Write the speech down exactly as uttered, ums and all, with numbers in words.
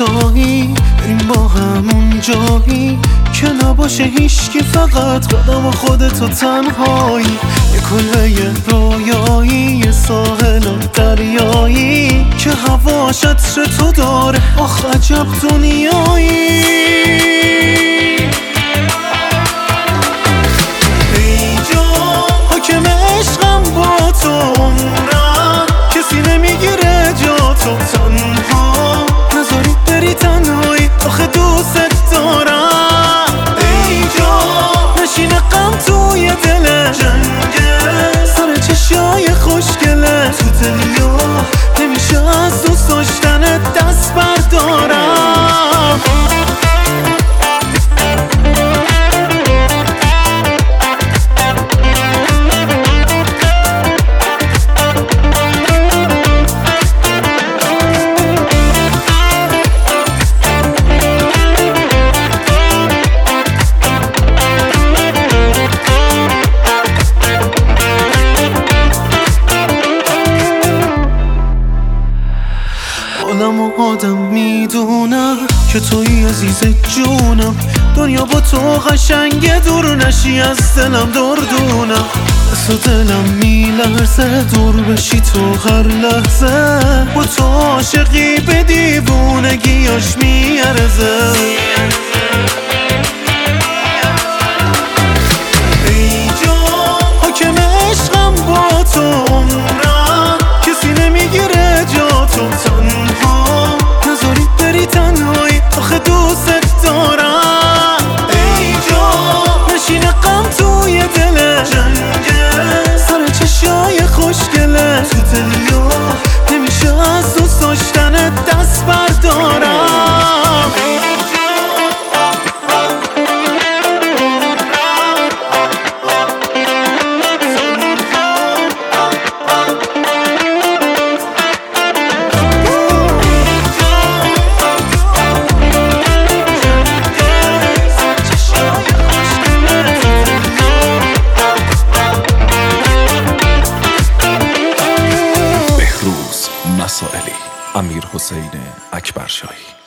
کوتاهی بریم با همون جایی که نباشه هیچکی، فقط خودم و خودتو تنهایی. یه کلبه رویایی، یه ساحل و دریایی که هواش عطر تو داره، آخ عجب دنیایی. ای جان حاکم عشقم با تو عمرم، کسی نمیگیره جا تو، تنها نذاری بری تنهایی، آخه دوست دارم. ای جان نشینه غم توی دل جنگه، سر چشای خوشگله تو دلیا، نمیشه از دوست داشتنت دست بردارم. آدم و آدم میدونم که توی عزیز جونم، دنیا با تو قشنگه، دور نشی از دلم دردونم. دست و دلم میلرزه دور بشی تو هر لحظه، با تو عاشقی به دیوونگیاش میارزه. ای جان حاکم عشقم با تو عمرم، کسی نمیگیره جا تو، تنها نذاری بری تنهایی، آخه دوست دارم. ای جان نشینه غم توی دل جنگه، سر چشای خوشگله تو دلیا، نمیشه از دوست داشتنت دست بردارم. مسائلی، امیر حسین اکبرشاهی.